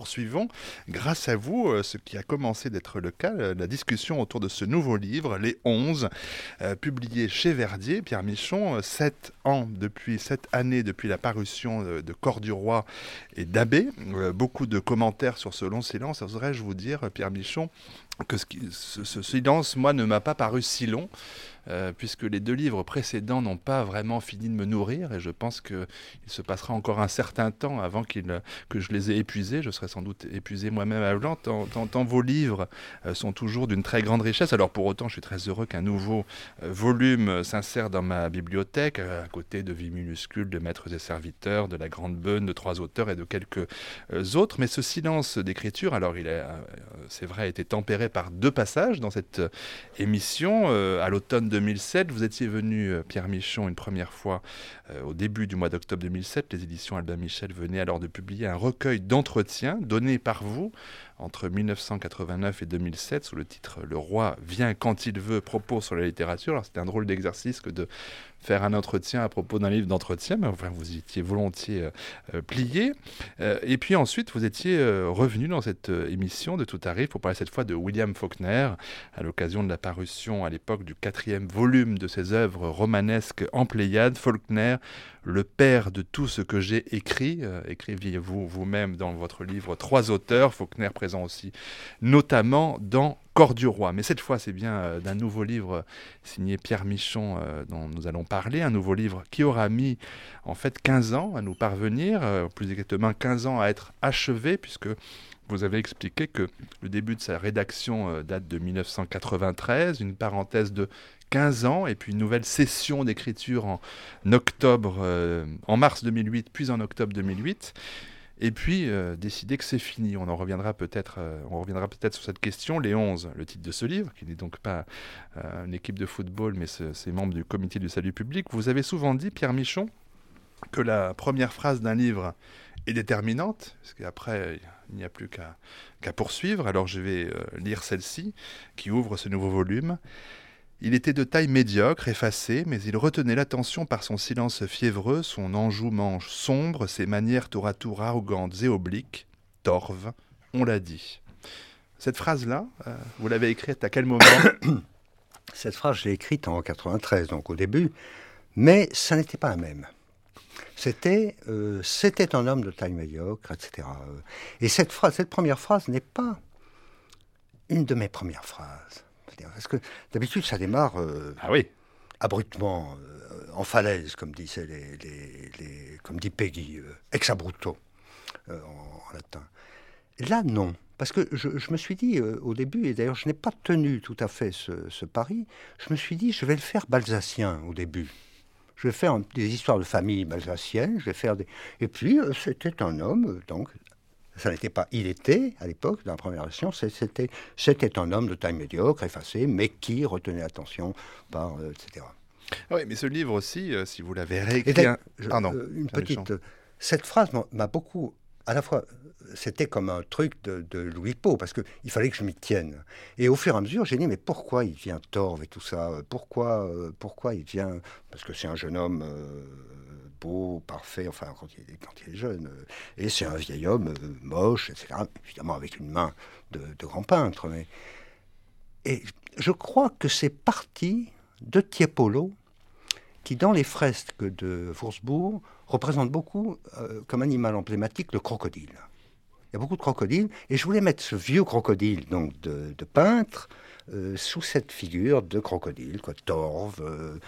poursuivons, grâce à vous, ce qui a commencé d'être le cas, la discussion autour de ce nouveau livre, Les 11, publié chez Verdier. Pierre Michon, 7 années depuis la parution de Cœur du Roi et d'Abbé. Beaucoup de commentaires sur ce long silence. Oserais-je vous dire, Pierre Michon, que ce silence, moi, ne m'a pas paru si long, puisque les 2 livres précédents n'ont pas vraiment fini de me nourrir, et je pense qu'il se passera encore un certain temps avant que je les ai épuisés. Je serai sans doute épuisé moi-même avant, tant vos livres sont toujours d'une très grande richesse. Alors pour autant, je suis très heureux qu'un nouveau volume s'insère dans ma bibliothèque, à côté de Vie minuscule, de Maîtres et serviteurs, de La Grande Beune, de 3 auteurs et de quelques autres. Mais ce silence d'écriture, alors c'est vrai, a été tempéré par 2 passages dans cette émission. À l'automne 2007, vous étiez venu, Pierre Michon, une première fois au début du mois d'octobre 2007. Les éditions Albin Michel venaient alors de publier un recueil d'entretiens donnés par vous entre 1989 et 2007 sous le titre « Le roi vient quand il veut, propos sur la littérature ». Alors c'était un drôle d'exercice que de faire un entretien à propos d'un livre d'entretien, mais enfin vous y étiez volontiers plié. Et puis ensuite, vous étiez revenu dans cette émission de Tout arrive pour parler cette fois de William Faulkner, à l'occasion de la parution à l'époque du 4e volume de ses œuvres romanesques en Pléiade. Faulkner, le père de tout ce que j'ai écrit. Écriviez-vous vous-même dans votre livre 3 auteurs, Faulkner présent aussi notamment dans Cœur du Roi. Mais cette fois, c'est bien d'un nouveau livre signé Pierre Michon dont nous allons parler. Un nouveau livre qui aura mis en fait 15 ans à nous parvenir, plus exactement 15 ans à être achevé, puisque vous avez expliqué que le début de sa rédaction date de 1993, une parenthèse de 15 ans, et puis une nouvelle session d'écriture en mars 2008, puis en octobre 2008. Et puis, décider que c'est fini. On reviendra peut-être sur cette question. Les 11, le titre de ce livre, qui n'est donc pas une équipe de football, mais c'est membre du comité du salut public. Vous avez souvent dit, Pierre Michon, que la première phrase d'un livre est déterminante, parce qu'après, il n'y a plus qu'à poursuivre. Alors, je vais lire celle-ci, qui ouvre ce nouveau volume. Il était de taille médiocre, effacé, mais il retenait l'attention par son silence fiévreux, son enjouement sombre, ses manières tour à tour arrogantes et obliques. Torve, on l'a dit. Cette phrase-là, vous l'avez écrite à quel moment ? Cette phrase, je l'ai écrite en 93, donc au début, mais ça n'était pas la même. C'était un homme de taille médiocre, etc. Et cette première phrase n'est pas une de mes premières phrases. Parce que d'habitude, ça démarre abruptement, en falaise, comme dit Peggy, ex abrupto, en latin. Là, non. Parce que je me suis dit au début, et d'ailleurs je n'ai pas tenu tout à fait ce pari, je me suis dit, je vais le faire balsacien au début. Je vais faire des histoires de famille balsaciennes, Et puis, c'était un homme, donc... Ça n'était pas il était, à l'époque, dans la première version, c'était un homme de taille médiocre, effacé, mais qui retenait l'attention par... etc. Oui, mais ce livre aussi, si vous l'avez réécrit... Cette phrase m'a beaucoup... À la fois, c'était comme un truc de Louis Pau, parce qu'il fallait que je m'y tienne. Et au fur et à mesure, j'ai dit, mais pourquoi il vient torve et tout ça ? Pourquoi il vient... Parce que c'est un jeune homme... beau, parfait, enfin, quand il est jeune. Et c'est un vieil homme moche, etc. Évidemment, avec une main de grand peintre. Et je crois que c'est parti de Tiepolo, qui, dans les fresques de Wurtzbourg, représente beaucoup, comme animal emblématique, le crocodile. Il y a beaucoup de crocodiles, et je voulais mettre ce vieux crocodile, donc de peintre, sous cette figure de crocodile, quoi, torve,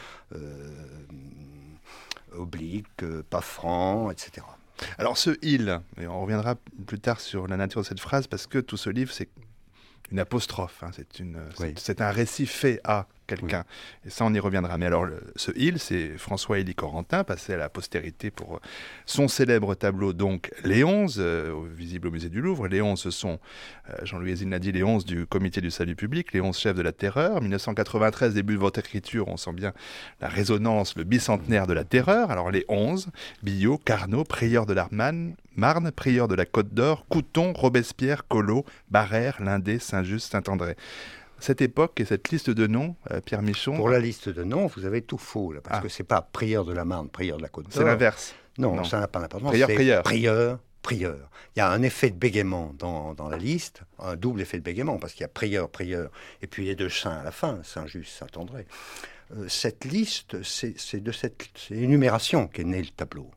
oblique, pas franc, etc. Alors ce « il », et on reviendra plus tard sur la nature de cette phrase, parce que tout ce livre, c'est une apostrophe, hein, c'est un récit fait à quelqu'un. Oui. Et ça, on y reviendra. Mais alors, ce « il », c'est François-Élie Corentin, passé à la postérité pour son célèbre tableau, donc les 11, visible au musée du Louvre. Les 11, ce sont, Jean-Louis Hézine l'a dit, les 11 du comité du salut public, les 11 chefs de la terreur. 1993, début de votre écriture, on sent bien la résonance, le bicentenaire de la terreur. Alors les 11, Billot, Carnot, Prieur de l'Armane, Marne, Prieur de la Côte d'Or, Couton, Robespierre, Collot, Barrère, Lindé, Saint-Just, Saint-André. Cette époque et cette liste de noms, Pierre Michon... Pour la liste de noms, vous avez tout faux, là, parce que c'est pas Prieur de la Marne, Prieur de la Côte d'Or. C'est l'inverse. Non, ça n'a pas d'importance. Prieur. Prieur, prieur. Il y a un effet de bégaiement dans la liste, un double effet de bégaiement, parce qu'il y a prieur, et puis les deux saints à la fin, Saint-Just, Saint-André. Cette liste, c'est de cette énumération qu'est né le tableau.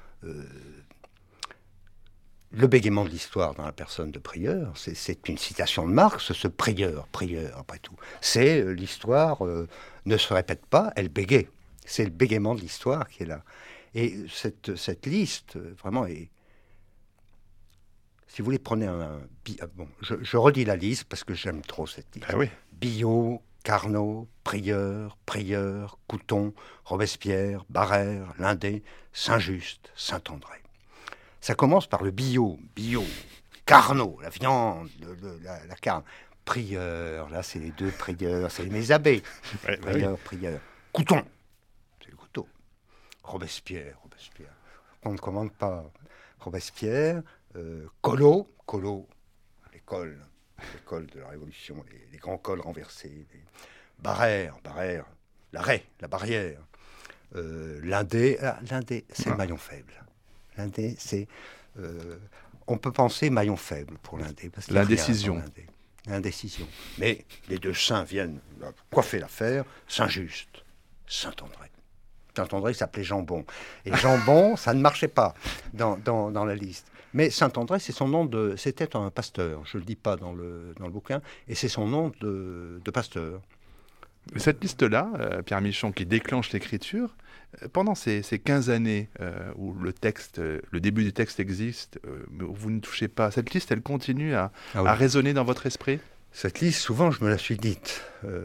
Le bégaiement de l'histoire dans la personne de Prieur, c'est une citation de Marx, ce prieur, après tout. C'est l'histoire ne se répète pas, elle bégaye. C'est le bégaiement de l'histoire qui est là. Et cette liste, vraiment, est... Si vous voulez, prenez bon, je redis la liste parce que j'aime trop cette liste. Ah oui. Biot, Carnot, Prieur, Couthon, Robespierre, Barrère, Lindé, Saint-Just, Saint-André. Ça commence par le Biot, Carnot, la viande, la carne. Prieur, là c'est les deux prieurs, c'est mes abbés. Ouais, prieur. Couthon, c'est le couteau. Robespierre. On ne commande pas. Robespierre, Collot, l'école de la Révolution, les grands cols renversés. Barrère, la barrière. L'Indé, c'est le maillon faible. L'Indé, c'est... on peut penser maillon faible pour l'Indé. L'indécision. L'indécision. Mais les deux saints viennent coiffer l'affaire. Saint-Just, Saint-André. Saint-André s'appelait Jambon. Et Jambon, ça ne marchait pas dans la liste. Mais Saint-André, c'était un pasteur. Je ne le dis pas dans le bouquin. Et c'est son nom de pasteur. Cette liste-là, Pierre Michon, qui déclenche l'écriture, pendant ces 15 années où le début du texte existe, où vous ne touchez pas, cette liste, elle continue à résonner dans votre esprit ? Cette liste, souvent, je me la suis dite.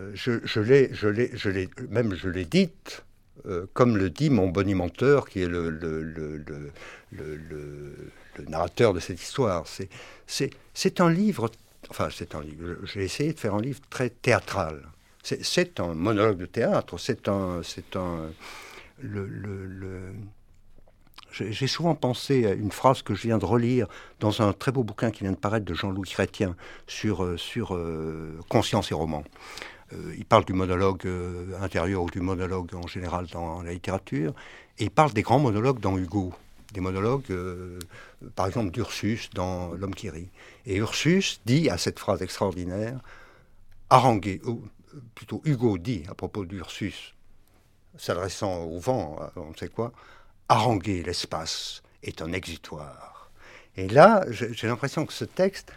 Je l'ai dite, comme le dit mon bonimenteur, qui est le narrateur de cette histoire. C'est un livre, j'ai essayé de faire un livre très théâtral. C'est un monologue de théâtre, J'ai souvent pensé à une phrase que je viens de relire dans un très beau bouquin qui vient de paraître de Jean-Louis Chrétien sur conscience et roman. Il parle du monologue intérieur ou du monologue en général dans la littérature, et il parle des grands monologues dans Hugo, des monologues, par exemple d'Ursus dans L'homme qui rit. Et Ursus dit à cette phrase extraordinaire, haranguer, plutôt Hugo dit à propos d'Ursus, s'adressant au vent, on ne sait quoi, haranguer l'espace est un exutoire. Et là, j'ai l'impression que ce texte,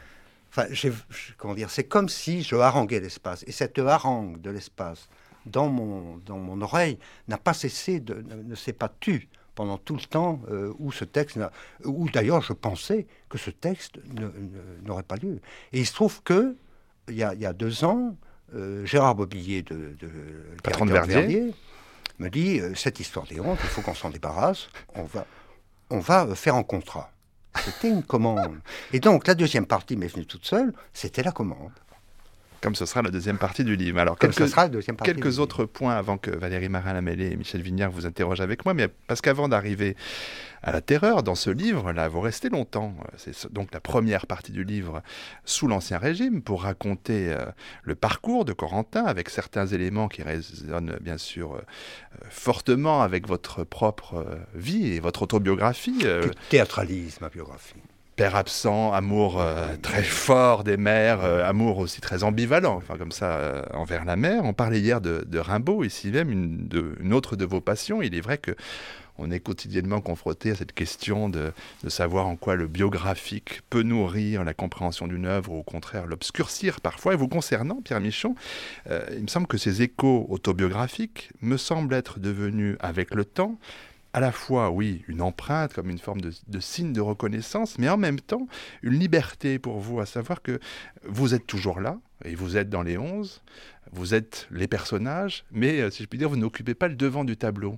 c'est comme si je haranguais l'espace. Et cette harangue de l'espace dans mon oreille n'a pas cessé, ne s'est pas tue pendant tout le temps où ce texte, où d'ailleurs je pensais que ce texte n'aurait pas lieu. Et il se trouve que il y a 2 ans, Gérard Bobillier de patron de Verdier me dit cette histoire des hontes, il faut qu'on s'en débarrasse, on va faire un contrat. C'était une commande. Et donc la deuxième partie m'est venue toute seule, c'était la commande. Comme ce sera la deuxième partie du livre. Alors, quelques autres points avant que Valérie Marin-Lamellé et Michel Vignard vous interrogent avec moi, mais parce qu'avant d'arriver à la terreur dans ce livre-là, vous restez longtemps. C'est donc la première partie du livre sous l'Ancien Régime pour raconter le parcours de Corentin avec certains éléments qui résonnent bien sûr fortement avec votre propre vie et votre autobiographie. Tu théâtralises ma biographie. Père absent, amour très fort des mères, amour aussi très ambivalent, comme ça, envers la mère. On parlait hier de Rimbaud, ici même, une autre de vos passions. Il est vrai qu'on est quotidiennement confronté à cette question de savoir en quoi le biographique peut nourrir la compréhension d'une œuvre ou au contraire l'obscurcir parfois. Et vous concernant, Pierre Michon, il me semble que ces échos autobiographiques me semblent être devenus, avec le temps, à la fois, oui, une empreinte comme une forme de signe de reconnaissance, mais en même temps, une liberté pour vous, à savoir que vous êtes toujours là, et vous êtes dans les 11, vous êtes les personnages, mais, si je puis dire, vous n'occupez pas le devant du tableau.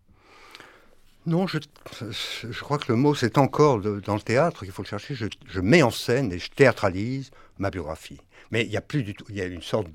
Non, je crois que le mot, c'est encore dans le théâtre qu'il faut le chercher. Je mets en scène et je théâtralise ma biographie. Mais il y a plus du tout, il y a une sorte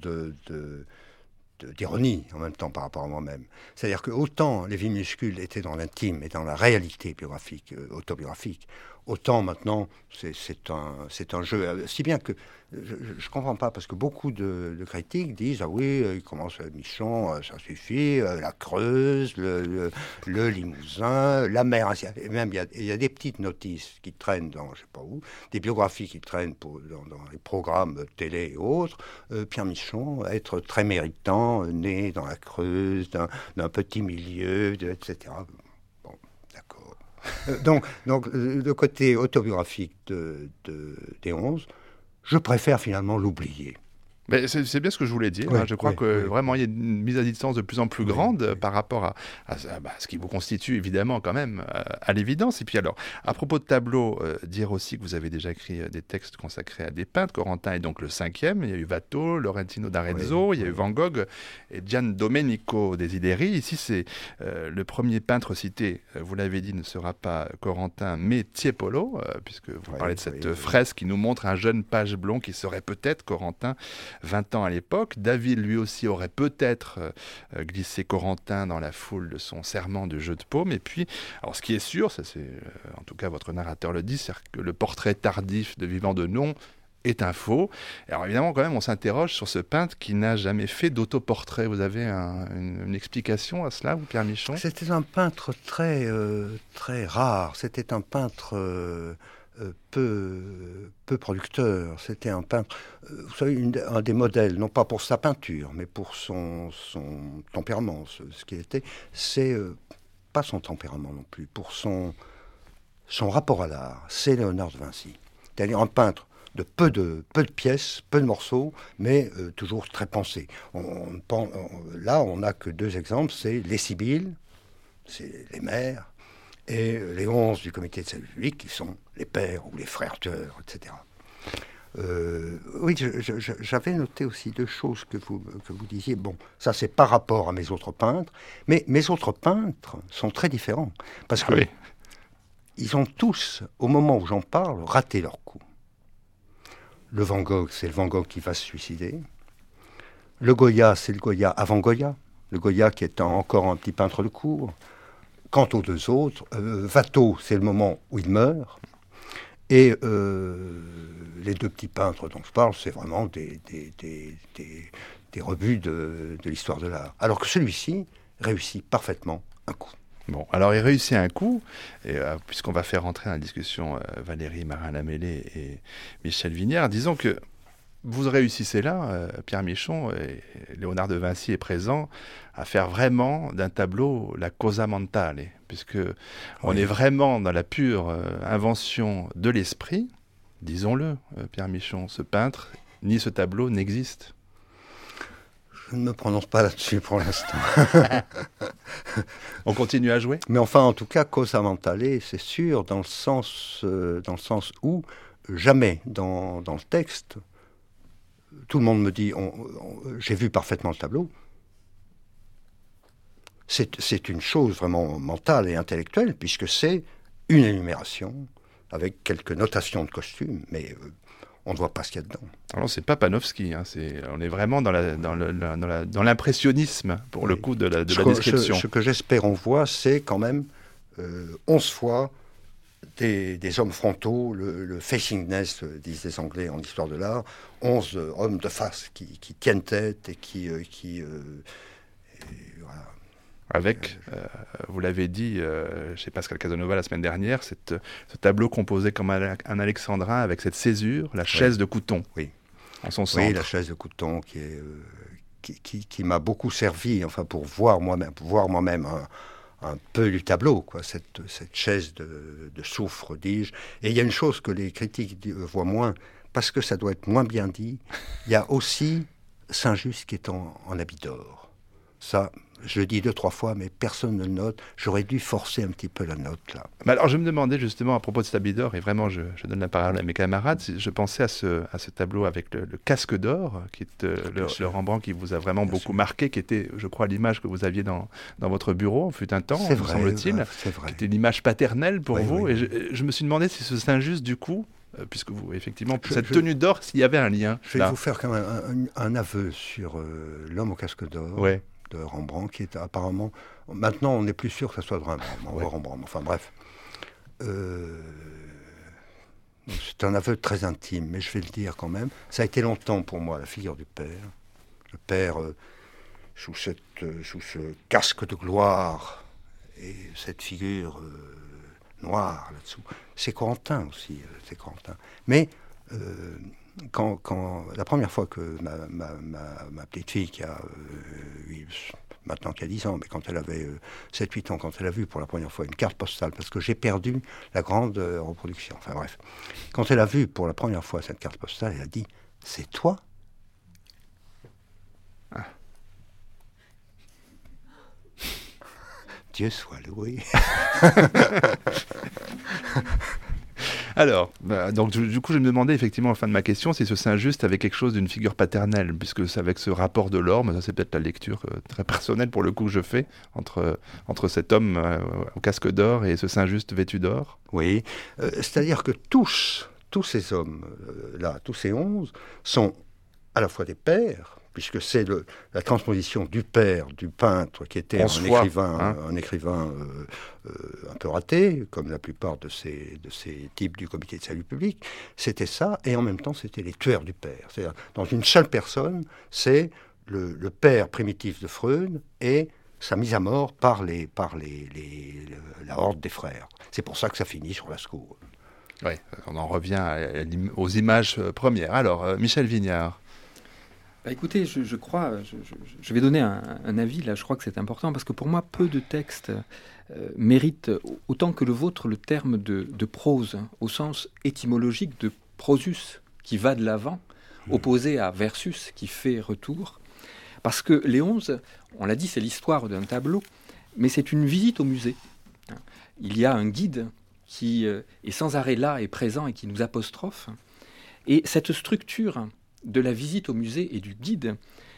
d'ironie en même temps par rapport à moi-même. C'est-à-dire que autant les vies minuscules étaient dans l'intime et dans la réalité biographique, autobiographique, Autant maintenant, c'est un jeu. Si bien que je ne comprends pas, parce que beaucoup de critiques disent: ah oui, il commence Michon, ça suffit, la Creuse, le Limousin, la mer. Et même, il y a des petites notices qui traînent dans, je ne sais pas où, des biographies qui traînent dans les programmes télé et autres. Pierre Michon, être très méritant, né dans la Creuse, d'un petit milieu, etc. Bon, d'accord. Donc, le côté autobiographique des 11, je préfère finalement l'oublier. Mais c'est bien ce que je voulais dire. Oui, Je crois que vraiment, il y a une mise à distance de plus en plus grande par rapport à ce qui vous constitue, évidemment, quand même, à l'évidence. Et puis alors, à propos de tableaux, dire aussi que vous avez déjà écrit des textes consacrés à des peintres. Corentin est donc le 5e. Il y a eu Watteau, Lorenzino d'Arezzo, il y a eu Van Gogh et Gian Domenico Desideri. Ici, c'est le premier peintre cité, vous l'avez dit, ne sera pas Corentin, mais Tiepolo, puisque vous parlez de cette fresque qui nous montre un jeune page blond qui serait peut-être Corentin, 20 ans à l'époque. David, lui aussi, aurait peut-être glissé Corentin dans la foule de son serment de jeu de paume. Et puis, alors ce qui est sûr, ça c'est, en tout cas votre narrateur le dit, c'est que le portrait tardif de Vivant de Nom est un faux. Alors évidemment, quand même, on s'interroge sur ce peintre qui n'a jamais fait d'autoportrait. Vous avez une explication à cela, vous, Pierre Michon ? C'était un peintre très rare. C'était un peintre... peu producteur. C'était un peintre, vous savez, un des modèles, non pas pour sa peinture, mais pour son tempérament, ce qu'il était. C'est pas son tempérament non plus, pour son rapport à l'art. C'est Léonard de Vinci. C'est-à-dire un peintre de peu de pièces, peu de morceaux, mais toujours très pensé. Là, on n'a que 2 exemples, c'est les Sibylles, c'est les mères, et les 11 du comité de salut public, qui sont les pères ou les frères tueurs, etc. Oui, j'avais noté aussi 2 choses que vous disiez. Bon, ça c'est par rapport à mes autres peintres, mais mes autres peintres sont très différents. Parce que ils ont tous, au moment où j'en parle, raté leur coup. Le Van Gogh, c'est le Van Gogh qui va se suicider. Le Goya, c'est le Goya avant Goya. Le Goya qui est encore un petit peintre de cour. Quant aux 2 autres, Watteau, c'est le moment où il meurt. Et les 2 petits peintres dont je parle, c'est vraiment des rebuts de l'histoire de l'art. Alors que celui-ci réussit parfaitement un coup. Bon, alors il réussit un coup, et, puisqu'on va faire rentrer dans la discussion Valérie Marin-Lamellé et Michel Vignère, disons que vous réussissez là, Pierre Michon, et Léonard de Vinci est présent, à faire vraiment d'un tableau la cosa mentale, puisque on est vraiment dans la pure invention de l'esprit. Disons-le, Pierre Michon, ce peintre, ni ce tableau n'existe. Je ne me prononce pas là-dessus pour l'instant. On continue à jouer ? Mais enfin, en tout cas, cosa mentale, c'est sûr, dans le sens où, jamais dans le texte, tout le monde me dit, j'ai vu parfaitement le tableau. C'est une chose vraiment mentale et intellectuelle, puisque c'est une énumération, avec quelques notations de costume, mais on ne voit pas ce qu'il y a dedans. Alors c'est pas Panofsky, on est vraiment dans l'impressionnisme, pour le coup, de la description. Ce que j'espère on voit, c'est quand même 11 fois des hommes frontaux, le facingness, disent les Anglais en histoire de l'art, 11 hommes de face qui tiennent tête et qui voilà. Avec, vous l'avez dit chez Pascal Casanova la semaine dernière, ce tableau composé comme un alexandrin avec cette césure, la chaise de Couton, en son centre. Oui, la chaise de Couton qui m'a beaucoup servi, enfin pour voir moi-même un peu du tableau, quoi, cette chaise de soufre, dis-je. Et il y a une chose que les critiques voient moins, parce que ça doit être moins bien dit, il y a aussi Saint-Just qui est en habit d'or. Ça, je le dis 2-3 fois, mais personne ne le note. J'aurais dû forcer un petit peu la note, là. Mais alors, je me demandais justement, à propos de cet habit d'or, et vraiment, je donne la parole à mes camarades, je pensais à ce tableau avec le casque d'or, qui est le Rembrandt qui vous a vraiment beaucoup marqué, qui était, je crois, l'image que vous aviez dans votre bureau, fut un temps, me semble-t-il, qui était l'image paternelle pour vous. Oui. Et je me suis demandé si ce Saint-Just, du coup, puisque vous, effectivement, cette tenue d'or, s'il y avait un lien. Je vais vous faire quand même un aveu sur l'homme au casque d'or. Ouais. De Rembrandt, qui est apparemment... Maintenant, on n'est plus sûr que ça soit de Rembrandt. Enfin, bref. C'est un aveu très intime, mais je vais le dire quand même. Ça a été longtemps pour moi la figure du père. Le père, sous ce casque de gloire et cette figure noire là-dessous. C'est Corentin aussi, c'est Corentin. Mais quand la première fois que ma petite fille, qui a maintenant qui a 10 ans, mais quand elle avait 7-8 ans, quand elle a vu pour la première fois une carte postale, parce que j'ai perdu la grande reproduction, enfin bref, quand elle a vu pour la première fois cette carte postale, elle a dit « C'est toi ?» Ah. Dieu soit loué. Alors, donc du coup, je me demandais effectivement à la fin de ma question si ce Saint-Just avait quelque chose d'une figure paternelle, puisque c'est avec ce rapport de l'orme, ça c'est peut-être la lecture très personnelle pour le coup que je fais, entre cet homme au casque d'or et ce Saint-Just vêtu d'or. Oui, c'est-à-dire que tous ces hommes, là, tous ces 11, sont à la fois des pères, puisque c'est la transposition du père, du peintre, qui était un écrivain un peu raté, comme la plupart de ces types du comité de salut public, c'était ça, et en même temps c'était les tueurs du père. C'est-à-dire, dans une seule personne, c'est le père primitif de Freud et sa mise à mort par la horde des frères. C'est pour ça que ça finit sur Lascaux. Oui, on en revient aux images premières. Alors, Michel Vignard. Écoutez, je crois, je vais donner un avis, là, je crois que c'est important, parce que pour moi, peu de textes méritent, autant que le vôtre, le terme de prose, au sens étymologique de prosus, qui va de l'avant, opposé à versus, qui fait retour. Parce que les 11, on l'a dit, c'est l'histoire d'un tableau, mais c'est une visite au musée. Il y a un guide qui est sans arrêt là et présent et qui nous apostrophe. Et cette structure de la visite au musée et du guide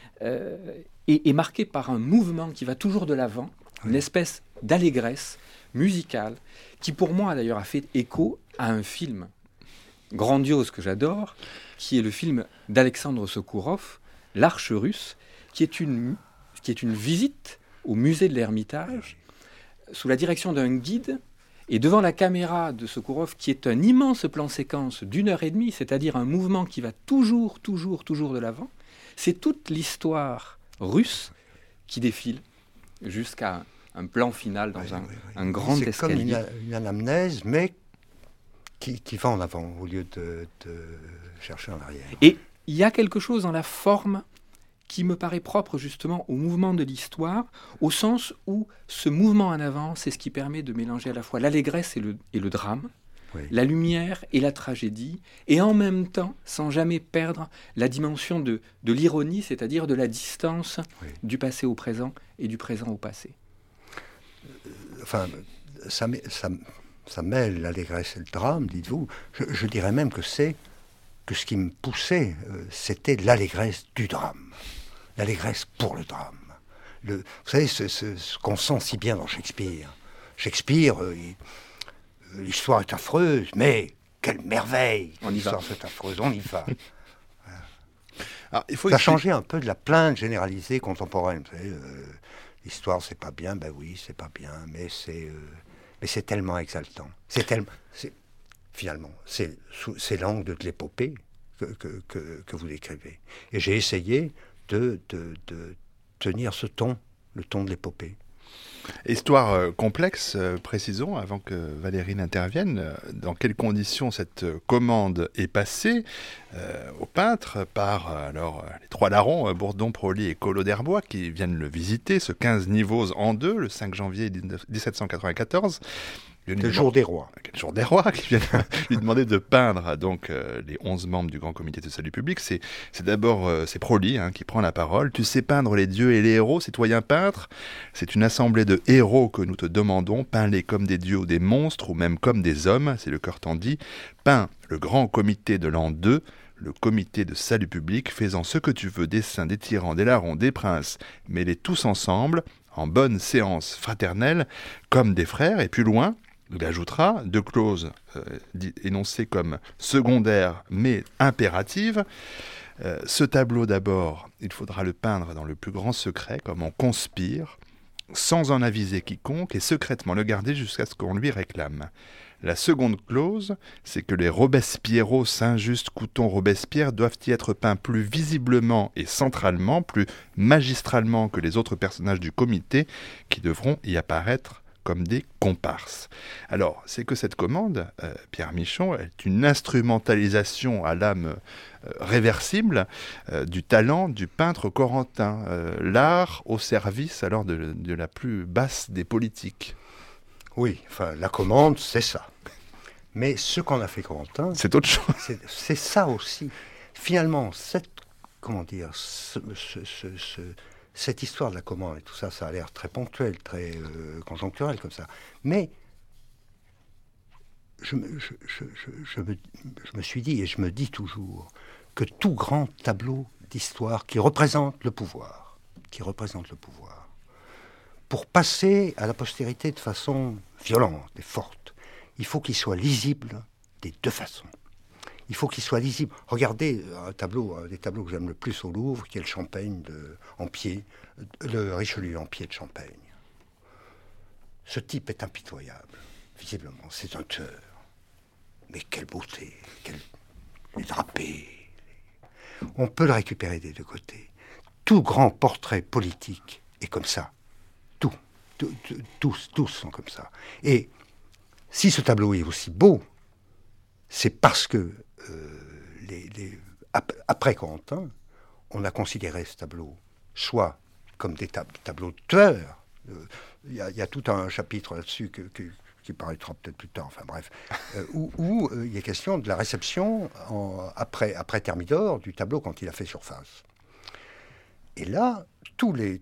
est marquée par un mouvement qui va toujours de l'avant, une espèce d'allégresse musicale, qui pour moi d'ailleurs a fait écho à un film grandiose que j'adore, qui est le film d'Alexandre Sokourov, L'Arche russe, qui est une visite au musée de l'Ermitage, sous la direction d'un guide, et devant la caméra de Sokourov, qui est un immense plan séquence d'1h30, c'est-à-dire un mouvement qui va toujours de l'avant, c'est toute l'histoire russe qui défile jusqu'à un plan final dans un grand escalier. C'est comme une anamnèse, mais qui va en avant au lieu de chercher en arrière. Et il y a quelque chose dans la forme qui me paraît propre justement au mouvement de l'histoire, au sens où ce mouvement en avant, c'est ce qui permet de mélanger à la fois l'allégresse et le drame, la lumière et la tragédie, et en même temps, sans jamais perdre la dimension de l'ironie, c'est-à-dire de la distance du passé au présent et du présent au passé. Enfin, ça mêle l'allégresse et le drame, dites-vous. Je dirais même que ce qui me poussait, c'était l'allégresse du drame. L'allégresse pour le drame. Vous savez, ce qu'on sent si bien dans Shakespeare. Shakespeare, l'histoire est affreuse, mais quelle merveille! L'histoire est affreuse, on y va. Alors, ça a changé un peu de la plainte généralisée contemporaine. Vous savez, l'histoire, c'est pas bien, ben oui, c'est pas bien, mais c'est tellement exaltant. Finalement, c'est l'angle de l'épopée que vous décrivez. Et j'ai essayé de tenir ce ton, le ton de l'épopée. Histoire complexe, précisons, avant que Valérie n'intervienne. Dans quelles conditions cette commande est passée au peintre par les trois larrons, Bourdon, Proli et Collot d'Herbois, qui viennent le visiter, ce 15 niveaux en deux, le 5 janvier 1794. Le jour des rois. Le jour des rois, qui viennent lui demander de peindre donc les 11 membres du Grand Comité de Salut Public. C'est d'abord c'est Proli qui prend la parole. Tu sais peindre les dieux et les héros, citoyen peintre. C'est une assemblée de héros que nous te demandons. Peins-les comme des dieux ou des monstres, ou même comme des hommes, c'est le cœur t'en dit. Peins le Grand Comité de l'an 2, le Comité de Salut Public, faisant ce que tu veux, des saints, des tyrans, des larrons, des princes, mets-les tous ensemble, en bonne séance fraternelle, comme des frères, et plus loin, il ajoutera deux clauses énoncées comme secondaires mais impératives. Ce tableau d'abord, il faudra le peindre dans le plus grand secret, comme on conspire, sans en aviser quiconque et secrètement le garder jusqu'à ce qu'on lui réclame. La seconde clause, c'est que les Robespierreaux Saint-Just Couton Robespierre doivent y être peints plus visiblement et centralement, plus magistralement que les autres personnages du comité qui devront y apparaître comme des comparses. Alors, c'est que cette commande, Pierre Michon, est une instrumentalisation à l'âme réversible du talent du peintre corentin, l'art au service alors de la plus basse des politiques. Oui, enfin, la commande, c'est ça. Mais ce qu'on a fait Corentin, c'est autre chose. C'est ça aussi. Finalement, cette histoire de la commande et tout ça, ça a l'air très ponctuel, très conjoncturel comme ça. Mais je me suis dit, et je me dis toujours, que tout grand tableau d'histoire qui représente le pouvoir, pour passer à la postérité de façon violente et forte, il faut qu'il soit lisible des deux façons. Il faut qu'il soit lisible. Regardez un des tableaux que j'aime le plus au Louvre, qui est le Champagne en pied, le Richelieu en pied de Champagne. Ce type est impitoyable, visiblement. C'est un tueur. Mais quelle beauté, les drapés. On peut le récupérer des deux côtés. Tout grand portrait politique est comme ça. Tous sont comme ça. Et si ce tableau est aussi beau, c'est parce que après Corentin, on a considéré ce tableau soit comme des tableaux de tueurs. Il y a tout un chapitre là-dessus qui paraîtra peut-être plus tard, enfin bref, où il est question de la réception après Thermidor du tableau quand il a fait surface. Et là, tous les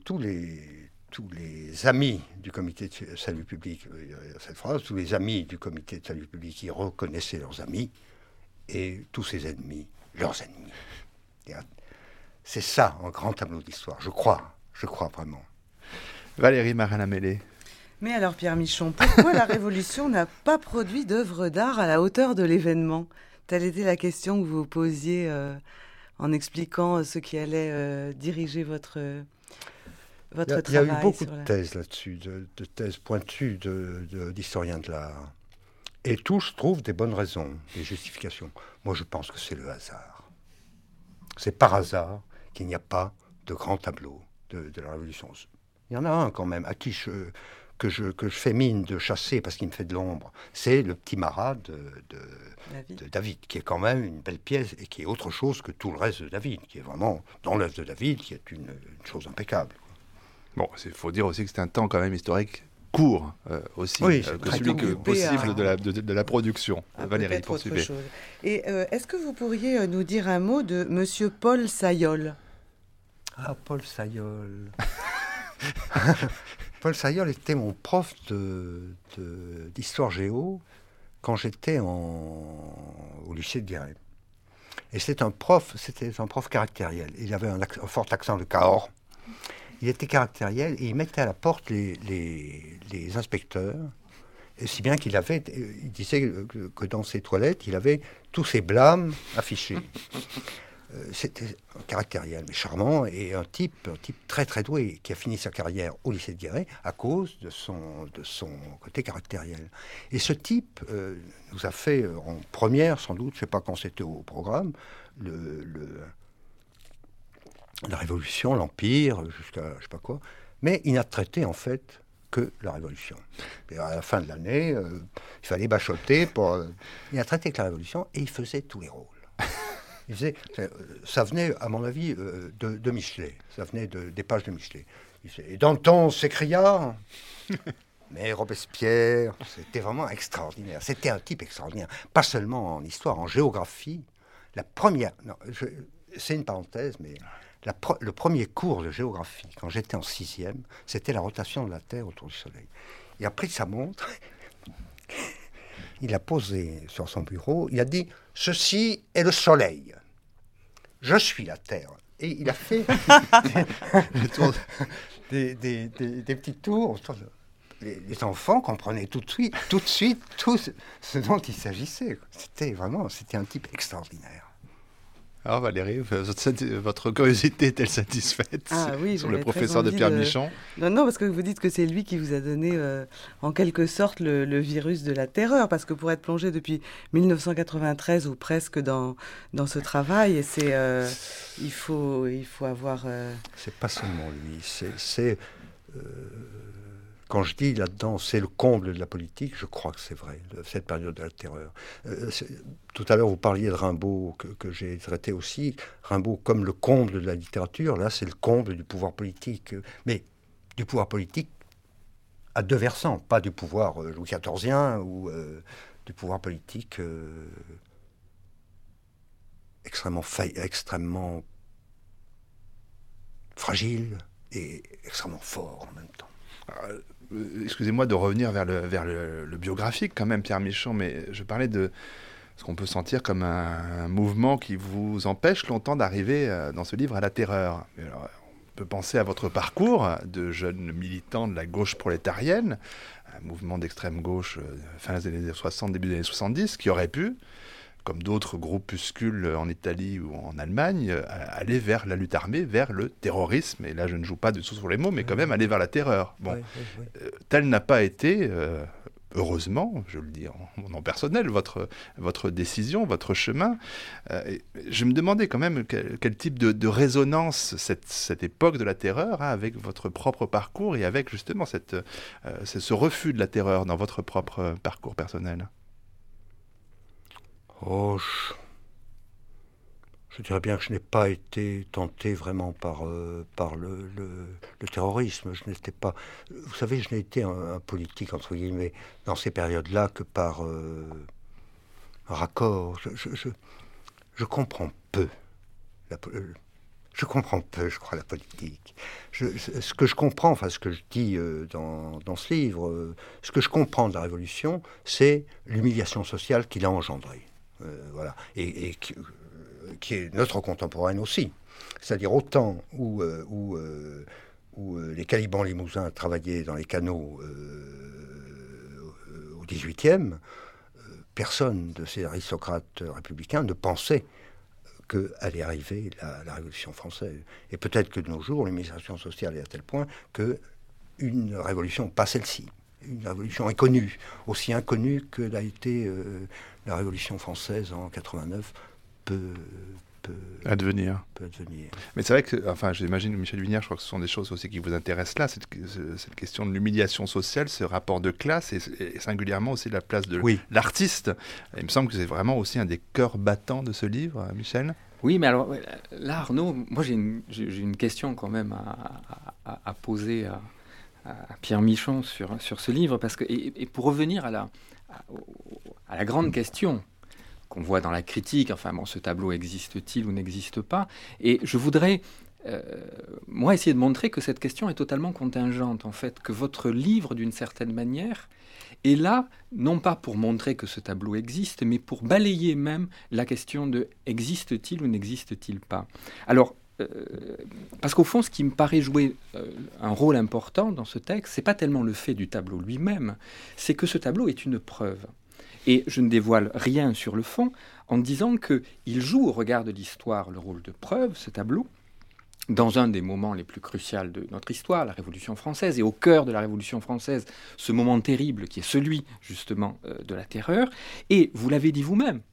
amis du comité de salut public, cette phrase, tous les amis du comité de salut public, ils reconnaissaient leurs amis, et tous ses ennemis, leurs ennemis. Et c'est ça, un grand tableau d'histoire, je crois vraiment. Valérie Marin-Lamellé. Mais alors, Pierre Michon, pourquoi la Révolution n'a pas produit d'œuvres d'art à la hauteur de l'événement ? Telle était la question que vous posiez en expliquant ce qui allait diriger votre travail. Il y a eu beaucoup de thèses là-dessus, de thèses pointues d'historiens de l'art. Et tous trouvent des bonnes raisons, des justifications. Moi, je pense que c'est le hasard. C'est par hasard qu'il n'y a pas de grand tableau de la Révolution. Il y en a un quand même, à qui que je fais mine de chasser parce qu'il me fait de l'ombre. C'est le petit Marat de David, qui est quand même une belle pièce et qui est autre chose que tout le reste de David, qui est vraiment dans l'œuvre de David, qui est une chose impeccable. Bon, il faut dire aussi que c'est un temps quand même historique court aussi, oui, que celui possible de la production. Valérie, poursuivez. Et est-ce que vous pourriez nous dire un mot de Monsieur Paul Sayol ? Ah, Paul Sayol. Paul Sayol était mon prof d'histoire géo quand j'étais au lycée de Guéret. Et c'était un prof caractériel. Il avait un fort accent de Cahors. Il était caractériel et il mettait à la porte les inspecteurs, et si bien il disait que dans ses toilettes, il avait tous ses blâmes affichés. C'était caractériel, mais charmant, et un type très très doué, qui a fini sa carrière au lycée de Guéret à cause de son côté caractériel. Et ce type nous a fait, en première sans doute, je ne sais pas quand c'était au programme, la Révolution, l'Empire, jusqu'à je ne sais pas quoi, mais il n'a traité en fait que la Révolution. Et à la fin de l'année, il fallait bachoter il n'a traité que la Révolution et il faisait tous les rôles. Ça venait, à mon avis, de Michelet. Ça venait des pages de Michelet. Et Danton s'écria, mais Robespierre, c'était vraiment extraordinaire. C'était un type extraordinaire. Pas seulement en histoire, en géographie. C'est une parenthèse, mais le premier cours de géographie, quand j'étais en 6e, c'était la rotation de la Terre autour du Soleil. Il a pris sa montre, il a posé sur son bureau, il a dit « Ceci est le Soleil. Je suis la Terre. » Et il a fait des petits tours. Les enfants comprenaient tout de suite tout ce dont il s'agissait. C'était un type extraordinaire. Alors Valérie, votre curiosité est-elle satisfaite sur le professeur de Pierre Michon? Non, parce que vous dites que c'est lui qui vous a donné en quelque sorte le virus de la terreur, parce que pour être plongé depuis 1993 ou presque dans ce travail, il faut avoir... C'est pas seulement lui, quand je dis là-dedans, c'est le comble de la politique, je crois que c'est vrai, cette période de la terreur. Tout à l'heure, vous parliez de Rimbaud, que j'ai traité aussi. Rimbaud, comme le comble de la littérature, là, c'est le comble du pouvoir politique. Mais du pouvoir politique à deux versants, pas du pouvoir Louis XIVien ou du pouvoir politique extrêmement fragile et extrêmement fort en même temps. Excusez-moi de revenir vers le biographique quand même, Pierre Michon, mais je parlais de ce qu'on peut sentir comme un mouvement qui vous empêche longtemps d'arriver dans ce livre à la terreur. Alors, on peut penser à votre parcours de jeune militant de la gauche prolétarienne, un mouvement d'extrême gauche fin des années 60, début des années 70, qui aurait pu, comme d'autres groupuscules en Italie ou en Allemagne, aller vers la lutte armée, vers le terrorisme. Et là, je ne joue pas du tout sur les mots, mais quand même aller vers la terreur. Bon, tel n'a pas été, heureusement, je le dis en nom personnel, votre décision, votre chemin. Je me demandais quand même quel type de résonance cette époque de la terreur a avec votre propre parcours et avec justement ce refus de la terreur dans votre propre parcours personnel. Oh, je dirais bien que je n'ai pas été tenté vraiment par le terrorisme. Je n'étais pas... Vous savez, je n'ai été un politique, entre guillemets, dans ces périodes-là que par raccord. Je comprends peu. Je comprends peu, je crois, la politique. Ce que je comprends, enfin ce que je dis dans ce livre, ce que je comprends de la Révolution, c'est l'humiliation sociale qu'il a engendrée. Voilà, et qui est notre contemporaine aussi. C'est-à-dire autant où les Caliban Limousins travaillaient dans les canaux au XVIIIe, personne de ces aristocrates républicains ne pensait qu'allait arriver la Révolution française. Et peut-être que de nos jours, l'humiliation sociale est à tel point qu'une révolution, pas celle-ci, une révolution inconnue, aussi inconnue que l'a été la Révolution française en 89, peut advenir. Mais c'est vrai que, enfin, j'imagine, Michel Vinière, je crois que ce sont des choses aussi qui vous intéressent là, cette question de l'humiliation sociale, ce rapport de classe, et singulièrement aussi la place de l'artiste. Il me semble que c'est vraiment aussi un des cœurs battants de ce livre, Michel. Oui, mais alors, là, Arnaud, moi j'ai une question quand même à poser à Pierre Michon sur ce livre, parce que, et pour revenir à la grande question qu'on voit dans la critique, enfin bon, ce tableau existe-t-il ou n'existe pas, et je voudrais, moi, essayer de montrer que cette question est totalement contingente, en fait, que votre livre, d'une certaine manière, est là, non pas pour montrer que ce tableau existe, mais pour balayer même la question de existe-t-il ou n'existe-t-il pas. Alors, parce qu'au fond, ce qui me paraît jouer un rôle important dans ce texte, c'est pas tellement le fait du tableau lui-même, c'est que ce tableau est une preuve. Et je ne dévoile rien sur le fond en disant qu'il joue au regard de l'histoire le rôle de preuve, ce tableau, dans un des moments les plus cruciaux de notre histoire, la Révolution française, et au cœur de la Révolution française, ce moment terrible qui est celui, justement, de la terreur. Et vous l'avez dit vous-même,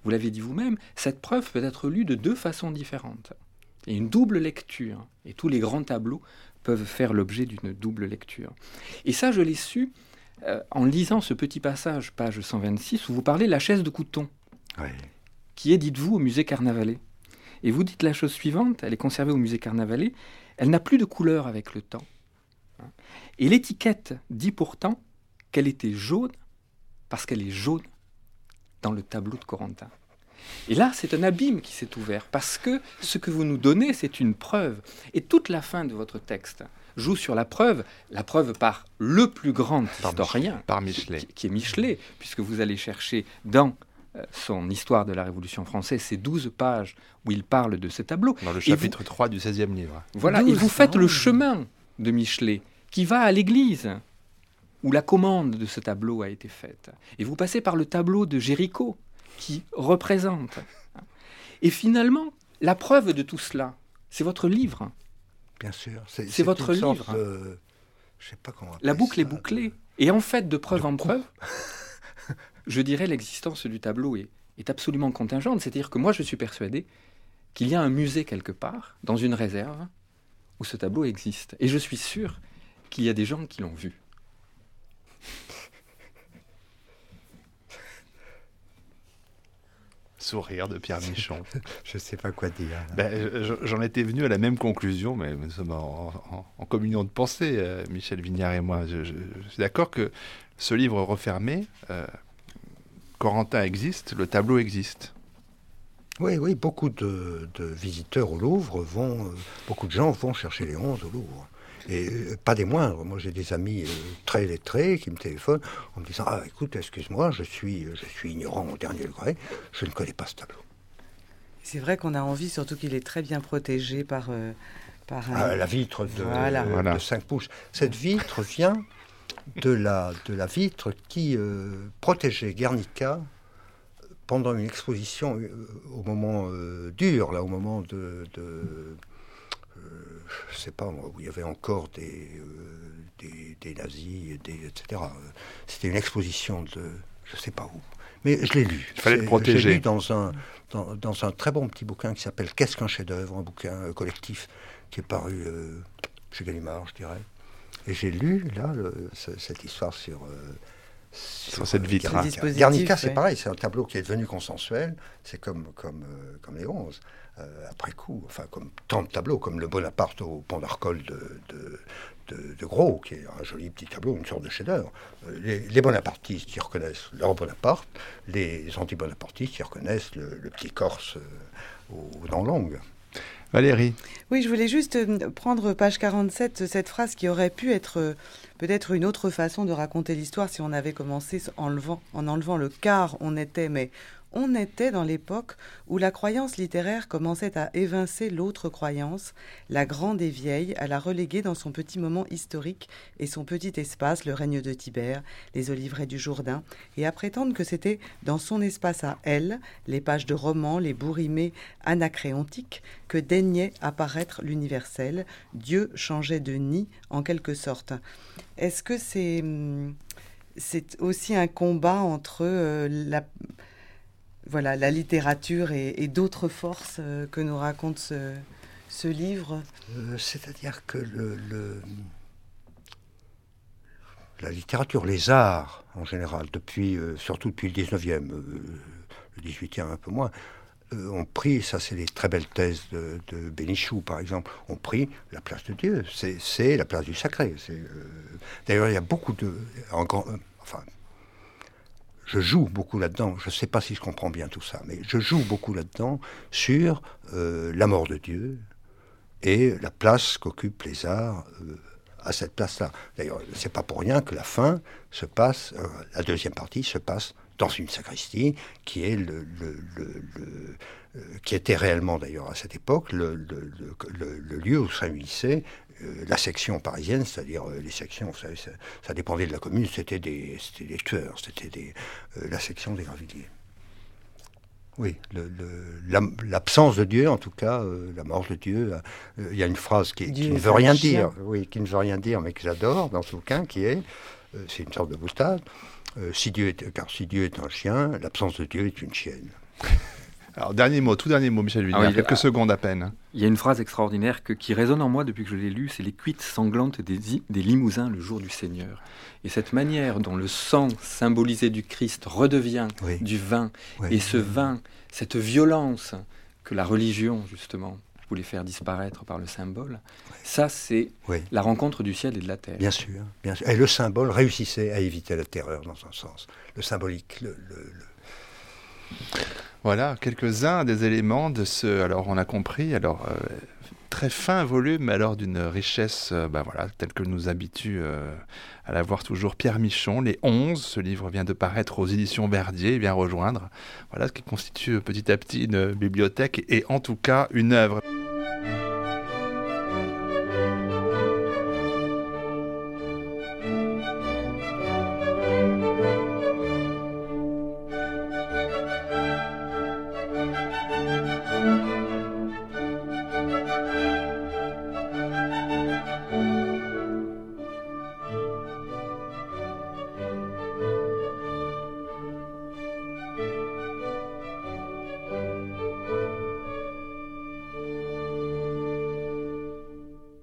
cette preuve peut être lue de deux façons différentes. Il y a une double lecture, et tous les grands tableaux peuvent faire l'objet d'une double lecture. Et ça, je l'ai su en lisant ce petit passage, page 126, où vous parlez de la chaise de Couthon, qui est, dites-vous, au musée Carnavalet. Et vous dites la chose suivante, elle est conservée au musée Carnavalet, elle n'a plus de couleur avec le temps. Et l'étiquette dit pourtant qu'elle était jaune, parce qu'elle est jaune dans le tableau de Corentin. Et là, c'est un abîme qui s'est ouvert, parce que ce que vous nous donnez, c'est une preuve. Et toute la fin de votre texte joue sur la preuve par le plus grand historien, par Michelet, qui est Michelet, puisque vous allez chercher dans son Histoire de la Révolution française, ces 12 pages où il parle de ce tableau. Dans le chapitre 3 du 16e livre. Voilà, et vous faites le chemin de Michelet, qui va à l'église, où la commande de ce tableau a été faite. Et vous passez par le tableau de Géricault, qui représente. Et finalement, La preuve de tout cela, c'est votre livre. Bien sûr. C'est votre une sorte livre. Je sais pas comment La appeler boucle est ça, bouclée. Et en fait, de preuve en preuve, je dirais l'existence du tableau est absolument contingente. C'est-à-dire que moi, je suis persuadé qu'il y a un musée quelque part, dans une réserve, où ce tableau existe. Et je suis sûr qu'il y a des gens qui l'ont vu. Sourire de Pierre Michon. Je ne sais pas quoi dire. J'en étais venu à la même conclusion, mais nous sommes en communion de pensée, Michel Vignard et moi. Je suis d'accord que ce livre refermé, Corentin existe, le tableau existe. Oui, beaucoup de visiteurs au Louvre beaucoup de gens vont chercher les 11 au Louvre. Et pas des moindres. Moi, j'ai des amis très lettrés qui me téléphonent en me disant « Ah, écoute, excuse-moi, je suis ignorant au dernier degré, je ne connais pas ce tableau. » C'est vrai qu'on a envie, surtout qu'il est très bien protégé par la vitre de 5 pouces. Cette vitre vient de la vitre qui protégeait Guernica pendant une exposition au moment dur, là, au moment je ne sais pas, où il y avait encore des nazis, etc. C'était une exposition de je ne sais pas où. Mais je l'ai lu. Il fallait le protéger. Je l'ai lu dans un très bon petit bouquin qui s'appelle « Qu'est-ce qu'un chef-d'œuvre ?», un bouquin collectif qui est paru chez Gallimard, je dirais. Et j'ai lu, là, cette histoire sur cette vitre. Guernica, c'est pareil, c'est un tableau qui est devenu consensuel. C'est comme les 11. Après coup, enfin comme tant de tableaux, comme le Bonaparte au Pont d'Arcole de Gros, qui est un joli petit tableau, une sorte de chef-d'œuvre. Les bonapartistes qui reconnaissent leur Bonaparte, les anti-bonapartistes qui reconnaissent le petit Corse aux dents longues. Valérie. Oui, je voulais juste prendre page 47, cette phrase qui aurait pu être peut-être une autre façon de raconter l'histoire si on avait commencé en enlevant le car on était, mais on était dans l'époque où la croyance littéraire commençait à évincer l'autre croyance, la grande et vieille, à la reléguer dans son petit moment historique et son petit espace, le règne de Tibère, les oliveraies du Jourdain, et à prétendre que c'était dans son espace à elle, les pages de romans, les bourrimées anacréontiques, que daignait apparaître l'universel. Dieu changeait de nid, en quelque sorte. Est-ce que c'est aussi un combat entre la littérature et d'autres forces que nous raconte ce livre? C'est-à-dire que la littérature, les arts en général, surtout depuis le 19e, le 18e un peu moins, ont pris, ça c'est les très belles thèses de Bénichou par exemple, ont pris la place de Dieu. C'est la place du sacré. D'ailleurs, il y a beaucoup je joue beaucoup là-dedans, je ne sais pas si je comprends bien tout ça, mais je joue beaucoup là-dedans sur la mort de Dieu et la place qu'occupent les arts à cette place-là. D'ailleurs, c'est pas pour rien que la fin se passe, la deuxième partie se passe dans une sacristie qui est qui était réellement d'ailleurs à cette époque le lieu où se réunissait la section parisienne, c'est-à-dire les sections, vous savez, ça dépendait de la commune, c'était des tueurs, c'était la section des Gravilliers. Oui, l'absence de Dieu, en tout cas, la mort de Dieu. Il y a une phrase qui ne veut rien dire, qui ne veut rien dire, mais que j'adore dans ce bouquin, qui est, c'est une sorte de boutade, car si Dieu est un chien, l'absence de Dieu est une chienne. Alors, tout dernier mot, Michel Vignard, quelques secondes à peine. Il y a une phrase extraordinaire qui résonne en moi depuis que je l'ai lue, c'est les cuites sanglantes des Limousins le jour du Seigneur. Et cette manière dont le sang symbolisé du Christ redevient du vin, et ce vin, cette violence que la religion, justement, voulait faire disparaître par le symbole, ça c'est la rencontre du ciel et de la terre. Bien sûr, bien sûr. Et le symbole réussissait à éviter la terreur dans un sens. Le symbolique, Voilà, quelques-uns des éléments de ce... Alors, on a compris, très fin volume, mais alors d'une richesse, telle que nous habitue à la voir toujours Pierre Michon. Les 11, ce livre vient de paraître aux éditions Verdier, et vient rejoindre, ce qui constitue petit à petit une bibliothèque et en tout cas une œuvre.